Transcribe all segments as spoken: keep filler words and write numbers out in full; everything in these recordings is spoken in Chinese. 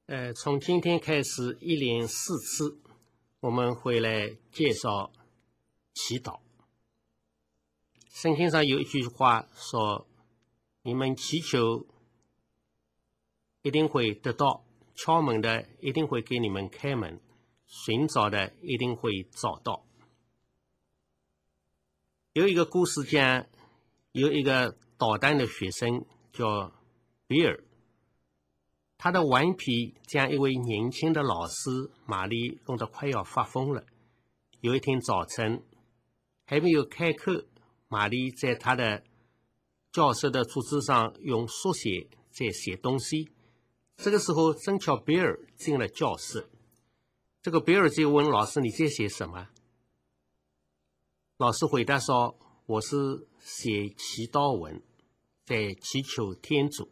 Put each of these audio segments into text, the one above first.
呃，从今天开始，一连四次，我们会来介绍祈祷。圣经上有一句话说：“你们祈求，一定会得到；敲门的一定会给你们开门；寻找的一定会找到。”有一个故事讲，有一个捣蛋的学生叫比尔。他的顽皮将一位年轻的老师玛丽弄得快要发疯了。有一天早晨，还没有开课，玛丽在他的教室的桌子上用速写在写东西。这个时候，正巧比尔进了教室。这个比尔就问老师：“你在写什么？”老师回答说：“我是写祈祷文，在祈求天主。”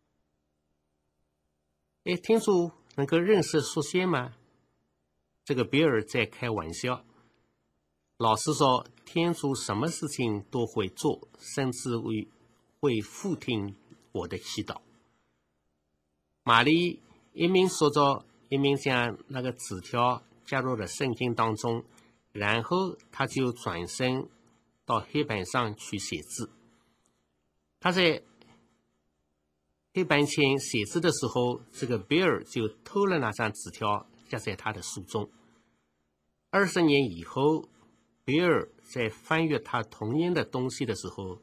哎，天主能够认识速写吗？这个比尔在开玩笑。老师说，天主什么事情都会做，甚至会会复听我的祈祷。玛丽一面说着，一面将那个纸条加入了圣经当中，然后他就转身到黑板上去写字。他在黑板前写字的时候，这个比尔就偷了那张纸条，夹在他的书中。二十年以后，比尔在翻阅他童年的东西的时候，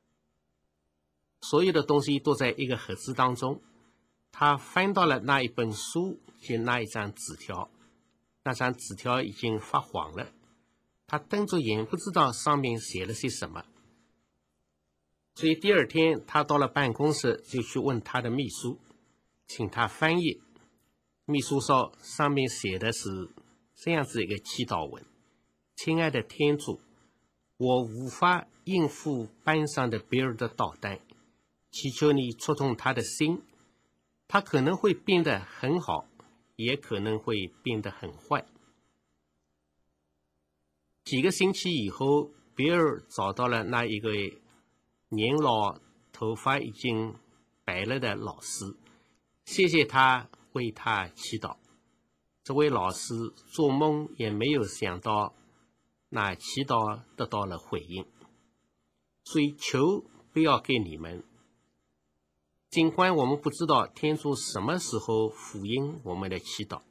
所有的东西都在一个盒子当中。他翻到了那一本书，就那一张纸条，那张纸条已经发黄了。他瞪着眼，不知道上面写了些什么。所以第二天他到了办公室，就去问他的秘书，请他翻译。秘书说上面写的是这样子一个祈祷文：亲爱的天主，我无法应付班上的比尔的捣蛋，祈求你触动他的心，他可能会变得很好，也可能会变得很坏。几个星期以后，比尔找到了那一个年老、头发已经白了的老师，谢谢他为他祈祷。这位老师做梦也没有想到，那祈祷得到了回应。所以求不要给你们，尽管我们不知道天主什么时候复应我们的祈祷。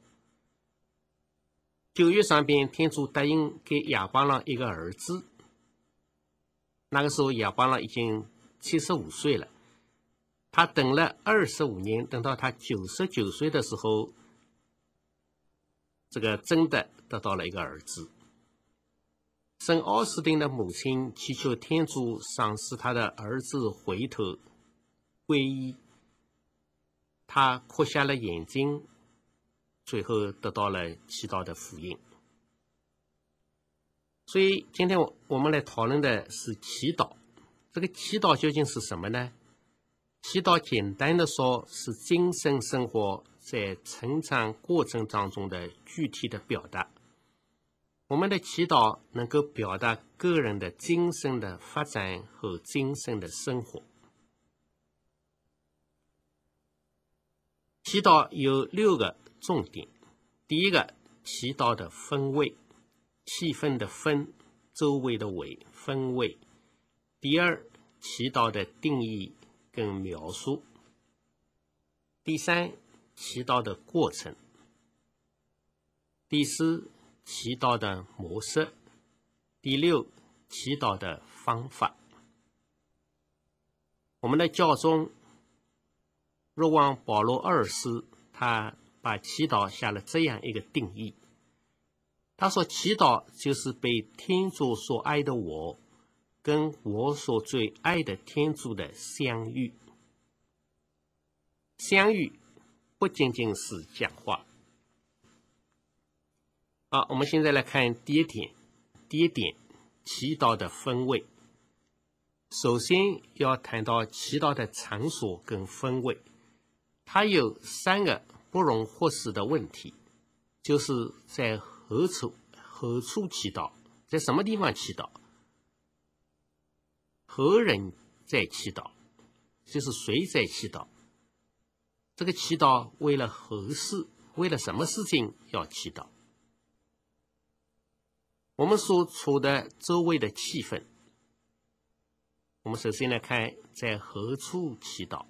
九月上边，天主答应给亚巴郎一个儿子。那个时候亚巴郎已经七十五岁了，他等了二十五年，等到他九十九岁的时候，这个真的得到了一个儿子。圣奥斯丁的母亲祈求天主赏赐他的儿子回头皈依，他哭瞎了眼睛，最后得到了祈祷的福音。所以今天我们来讨论的是祈祷。这个祈祷究竟是什么呢？祈祷简单的说，是精神生活在成长过程当中的具体的表达。我们的祈祷能够表达个人的精神的发展和精神的生活。祈祷有六个重点。第一个，祈祷的氛围，气氛的氛，周围的围，氛围。第二，祈祷的定义跟描述。第三，祈祷的过程。第四，祈祷的模式。第六，祈祷的方法。我们的教宗若望保禄二世，他把祈祷下了这样一个定义。他说，祈祷就是被天主所爱的我跟我所最爱的天主的相遇。相遇不仅仅是讲话。好，我们现在来看第一点。第一点，祈祷的氛围。首先要谈到祈祷的场所跟氛围，它有三个不容忽视的问题，就是在何处何处祈祷，在什么地方祈祷，何人在祈祷，就是谁在祈祷， 这个祈祷为了何事？为了什么事情要祈祷？我们所处的周围的气氛，我们首先来看在何处祈祷。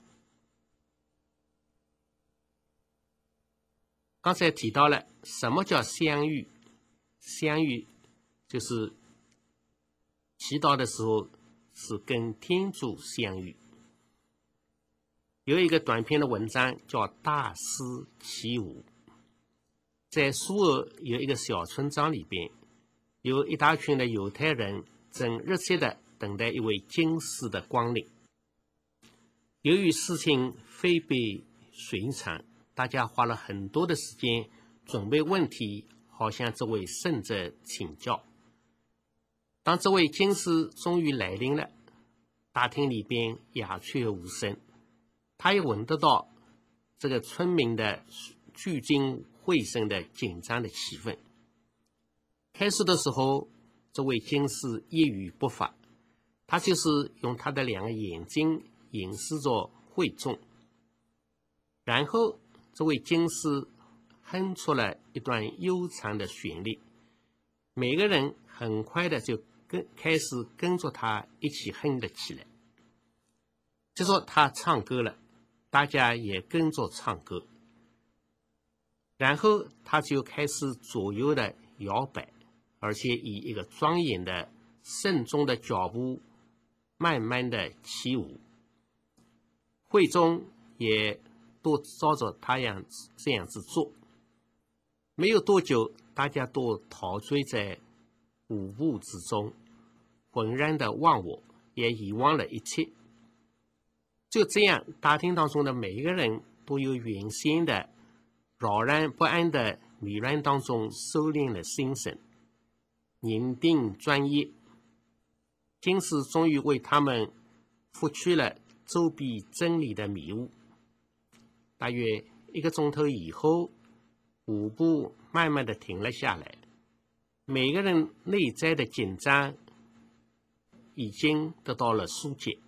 刚才提到了什么叫相遇？相遇就是祈祷的时候是跟天主相遇。有一个短篇的文章叫《大师起舞》，在苏俄有一个小村庄里边，有一大群的犹太人正热切地等待一位经师的光临。由于事情非比寻常，大家花了很多的时间准备问题，好向这位圣者请教。当这位经师终于来临了，大厅里边鸦雀无声，他也闻得到这个村民的聚精会神的紧张的气氛。开始的时候，这位经师一语不发，他就是用他的两个眼睛凝视着会众。然后这位经师哼出了一段悠长的旋律，每个人很快的就跟开始跟着他一起哼了起来。就说他唱歌了，大家也跟着唱歌，然后他就开始左右的摇摆，而且以一个庄严的慎重的脚步慢慢的起舞。会中也都照着他样这样子做。没有多久，大家都陶醉在舞步之中，浑然的忘我，也遗忘了一切。就这样，大厅当中的每一个人都由原先的扰然不安的迷乱当中收敛了心神，凝定专业。经师终于为他们拂去了周避真理的迷雾。大约一个钟头以后，舞步慢慢的停了下来，每个人内在的紧张已经得到了疏解。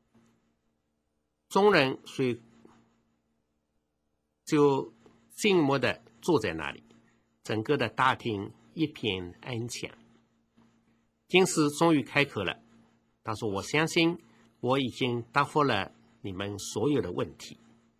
众人虽就静默地坐在那里，整个的大厅一片安详。经师终于开口了，他说：“我相信我已经答复了你们所有的问题。”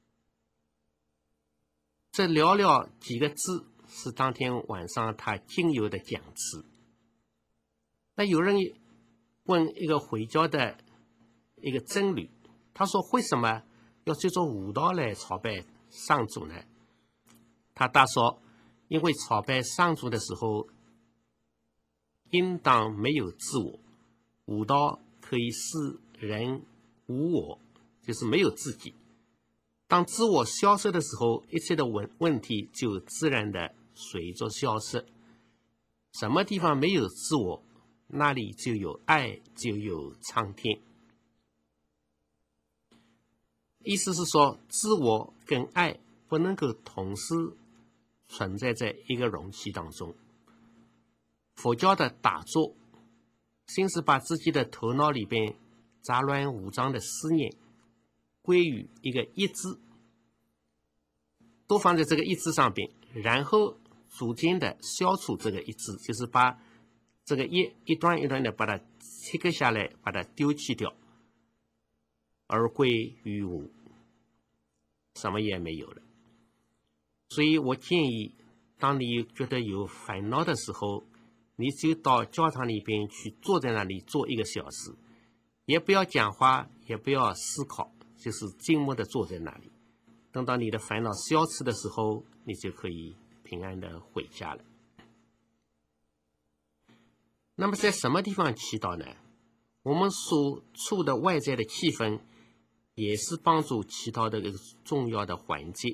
这寥寥几个字是当天晚上他仅有的讲词。那有人问一个回教的一个僧侣，他说：“为什么要借助舞蹈来朝拜上主呢？”他答说：“因为朝拜上主的时候，应当没有自我，舞蹈可以使人无我，就是没有自己。当自我消失的时候，一切的问问题就自然的随着消失。什么地方没有自我，那里就有爱，就有苍天。”意思是说，自我跟爱不能够同时存在在一个容器当中。佛教的打坐，先是把自己的头脑里边杂乱无章的思念归于一个一字，都放在这个一字上边，然后逐渐的消除这个一字，就是把这个一一段一段的把它切割下来，把它丢弃掉，而归于无，什么也没有了。所以我建议，当你觉得有烦恼的时候，你就到教堂里边去，坐在那里坐一个小时，也不要讲话，也不要思考，就是静默的坐在那里。等到你的烦恼消失的时候，你就可以平安的回家了。那么在什么地方祈祷呢？我们所处的外在的气氛也是帮助祈祷的一个重要的环节。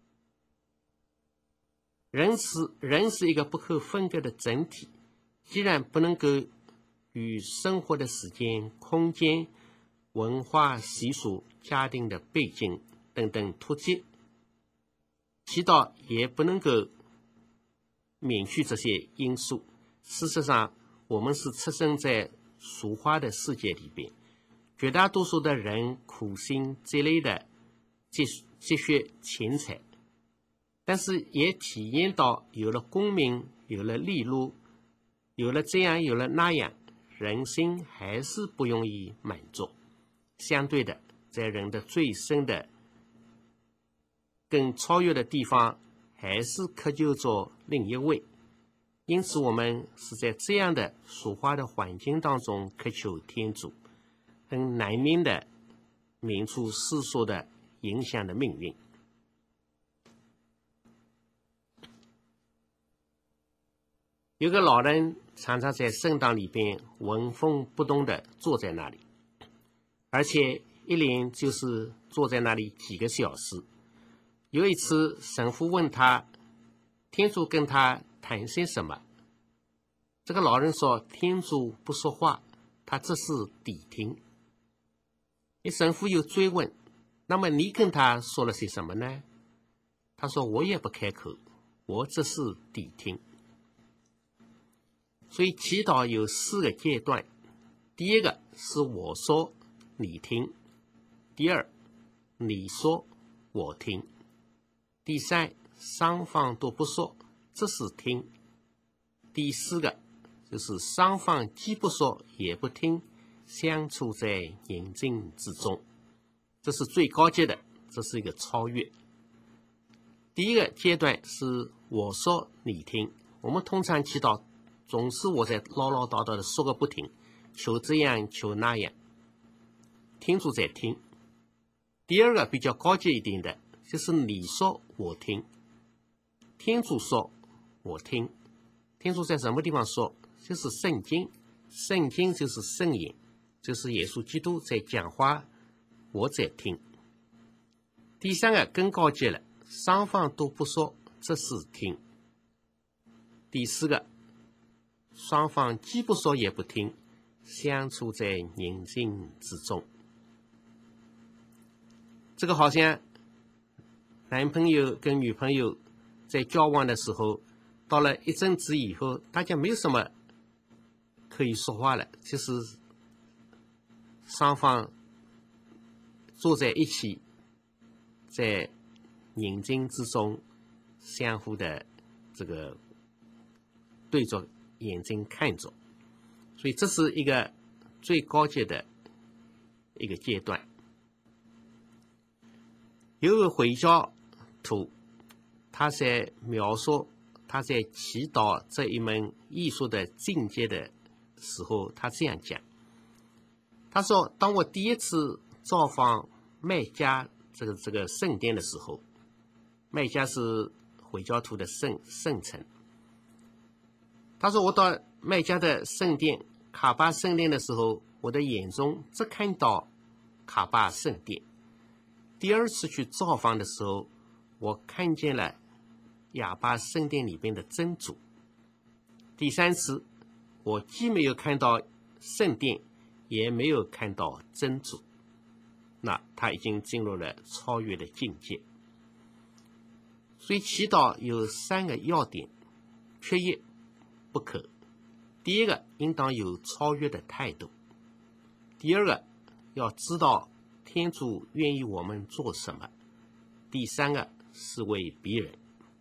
人是人是一个不可分割的整体，既然不能够与生活的时间、空间、文化习俗、家庭的背景等等脱节，祈祷也不能够免去这些因素。事实上，我们是出生在俗化的世界里边，绝大多数的人苦心积累的积积蓄钱财，但是也体验到有了功名，有了利禄，有了这样，有了那样，人心还是不容易满足。相对的，在人的最深的、更超越的地方，还是渴求着另一位。因此，我们是在这样的俗化的环境当中渴求天主，很难免的免除世俗的影响的命运。有个老人常常在圣堂里边纹风不动的坐在那里，而且一连就是坐在那里几个小时。有一次，神父问他，天主跟他谈些什么？这个老人说，天主不说话，他只是谛听。神父又追问，那么你跟他说了些什么呢？他说，我也不开口，我只是谛听。所以祈祷有四个阶段，第一个是我说你听，第二你说我听，第三双方都不说，只是听，第四个就是双方既不说也不听，相处在宁静之中。这是最高阶的，这是一个超越。第一个阶段是我说你听，我们通常祈祷总是我在唠唠叨叨的说个不停，求这样求那样，天主在听。第二个比较高阶一点的，就是你说我听，天主说我听。天主在什么地方说？就是圣经，圣经就是圣言，就是耶稣基督在讲话，我在听。第三个更高阶了，双方都不说，这是听。第四个，双方既不说也不听，相处在宁静之中。这个好像男朋友跟女朋友在交往的时候，到了一阵子以后，大家没有什么可以说话了，就是双方坐在一起，在宁静之中相互的这个对着眼睛看着，所以这是一个最高阶的一个阶段。有个回教徒，他在描述他在祈祷这一门艺术的境界的时候，他这样讲，他说，当我第一次造访麦加这个这个圣殿的时候，麦加是回教徒的圣圣城。他说，我到麦加的圣殿卡巴圣殿的时候，我的眼中只看到卡巴圣殿。第二次去造访的时候，我看见了哑巴圣殿里边的真主。第三次，我既没有看到圣殿，也没有看到真主。那他已经进入了超越的境界。所以祈祷有三个要点，缺一不可。第一个，应当有超越的态度；第二个，要知道天主愿意我们做什么；第三个是为别人。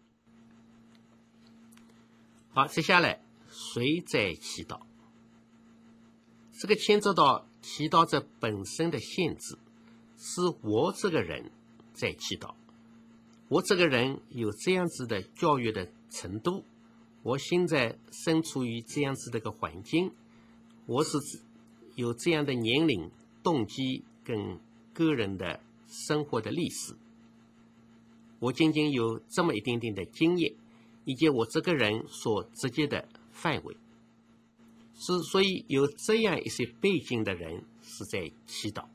好，接下来谁在祈祷？这个牵扯到祈祷者本身的限制，是我这个人在祈祷。我这个人有这样子的教育的程度，我现在身处于这样子的一个环境，我是有这样的年龄、动机跟个人的生活的历史，我仅仅有这么一点点的经验，以及我这个人所直接的范围，是所以有这样一些背景的人是在祈祷。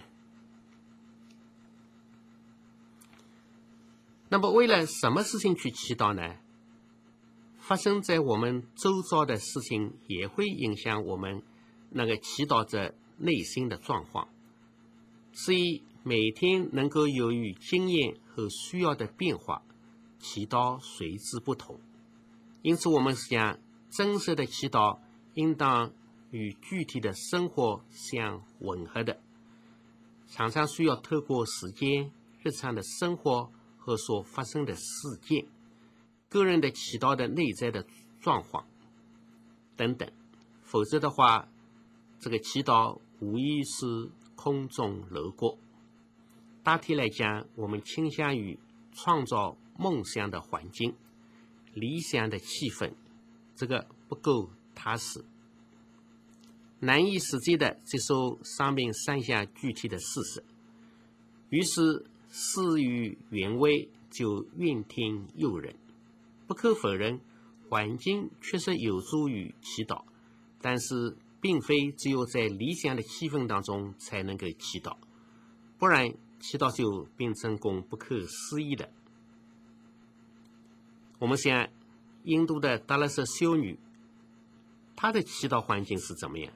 那么为了什么事情去祈祷呢？发生在我们周遭的事情也会影响我们那个祈祷者内心的状况，所以每天能够由于经验和需要的变化，祈祷随之不同。因此我们想，真实的祈祷应当与具体的生活相吻合的，常常需要透过时间、 日常的生活和所发生的事件，个人的祈祷的内在的状况等等，否则的话，这个祈祷无疑是空中楼阁。大体来讲，我们倾向于创造梦想的环境、理想的气氛，这个不够踏实，难以实际的接受上面三项具体的事实，于是事与愿违，就怨天尤人。不可否认，环境确实有助于祈祷，但是并非只有在理想的气氛当中才能够祈祷，不然祈祷就变成功不可思议的。我们想，印度的达拉瑟修女，她的祈祷环境是怎么样？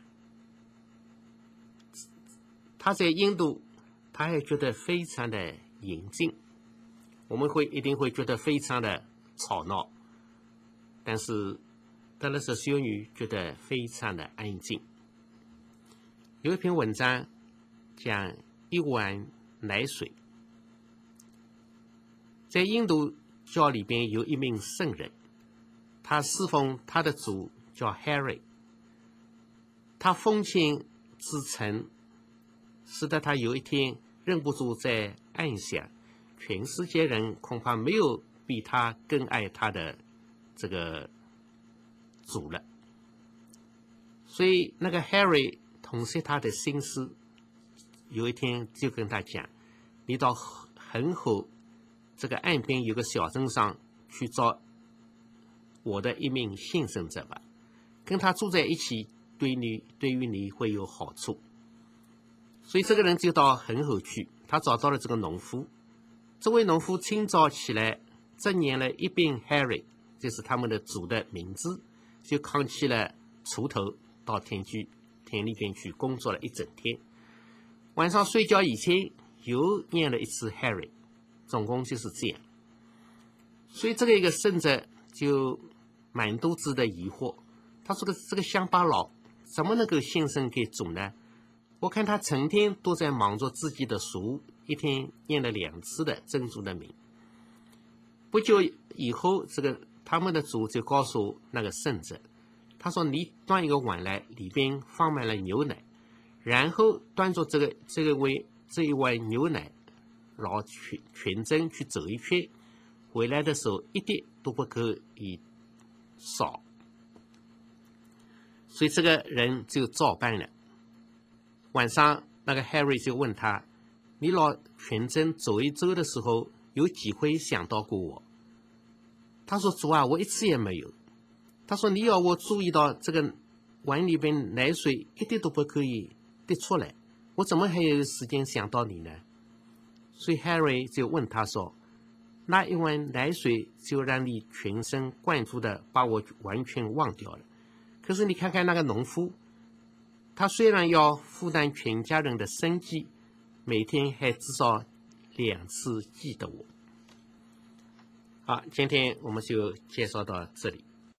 她在印度，她还觉得非常的严静，我们会一定会觉得非常的吵闹，但是达拉瑟修女觉得非常的安静。有一篇文章讲一碗奶水，在印度教里边有一名圣人，他侍奉他的主叫 Harry， 他奉献至诚，使得他有一天忍不住在暗想，全世界人恐怕没有比他更爱他的这个主了。所以那个 Harry 洞悉他的心思，有一天就跟他讲，你到很后这个岸边有个小镇上去找我的一名献身者吧，跟他住在一起，对你对于你会有好处。所以这个人就到很后去，他找到了这个农夫。这位农夫清早起来，正念了一遍 Harry， 就是他们的主的名字，就扛起了锄头到田去田里边去工作了一整天。晚上睡觉以前又念了一次 Harry， 总共就是这样。所以这个一个圣者就满肚子的疑惑，他说：“这个乡巴佬怎么能够献身给主呢？我看他成天都在忙着自己的书，一天念了两次的真主的名。”不久以后，这个他们的主就告诉那个圣者，他说：“你端一个碗来，里边放满了牛奶，然后端着这个这个位这一碗牛奶，绕全全镇去走一圈，回来的时候一滴都不可以少。”所以这个人就照办了。晚上那个 Harry 就问他：“你绕全镇走一周的时候，有几回想到过我？”他说：“主啊，我一次也没有。”他说：“你要我注意到这个碗里边奶水一滴都不可以滴出来，我怎么还有时间想到你呢？”所以 Harry 就问他说：“那一碗奶水就让你全神贯注的把我完全忘掉了。可是你看看那个农夫，他虽然要负担全家人的生计，每天还至少两次记得我。”好，今天我们就介绍到这里。